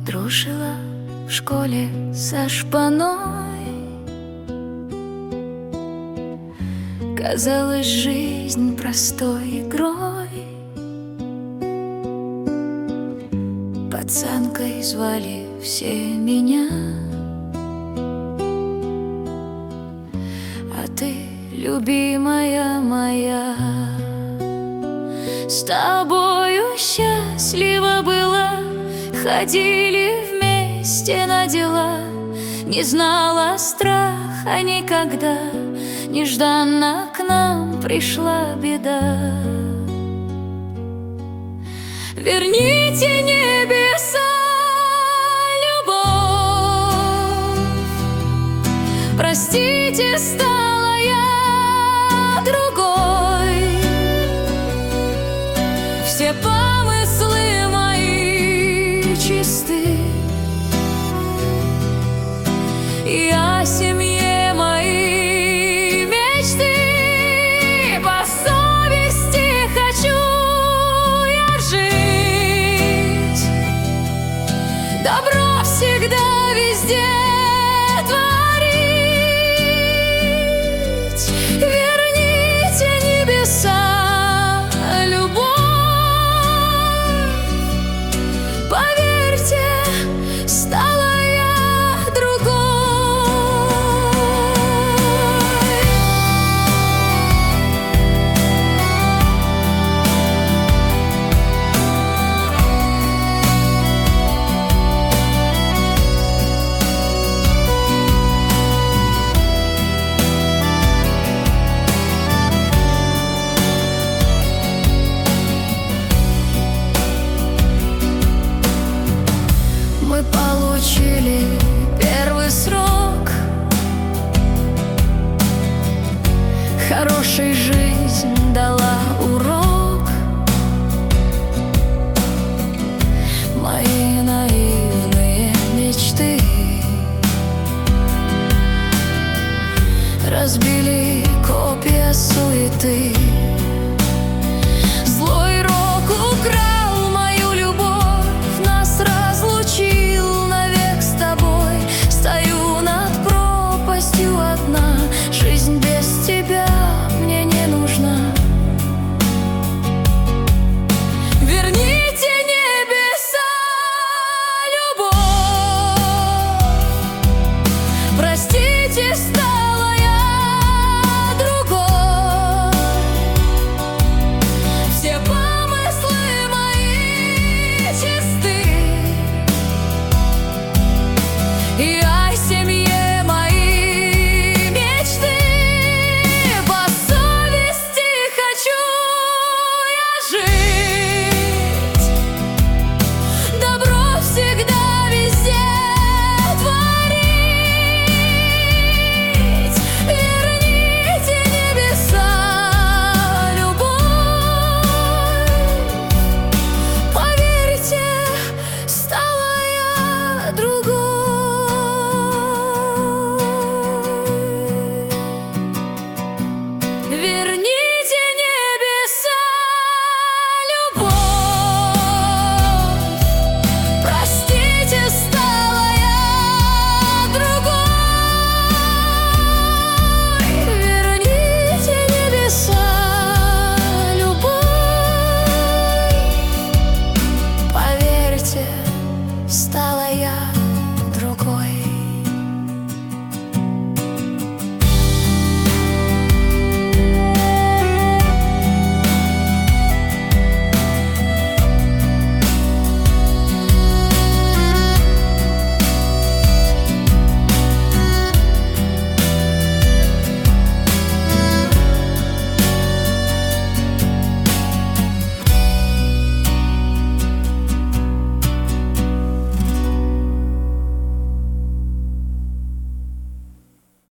Дружила в школе со шпаной. Казалась жизнь простой игрой. Пацанкой звали все меня, а ты, любимая моя, с тобою счастлива была. Ходили вместе на дела, не знала страха никогда. Нежданно к нам пришла беда. Верните небеса любовь, простите, стала я другой. Все помыслы мои чисты, и о семье моей мечты. По совести хочу я жить, добро всегда везде творить. Верните небеса любовь, поверьте, стала я другой. Мы получили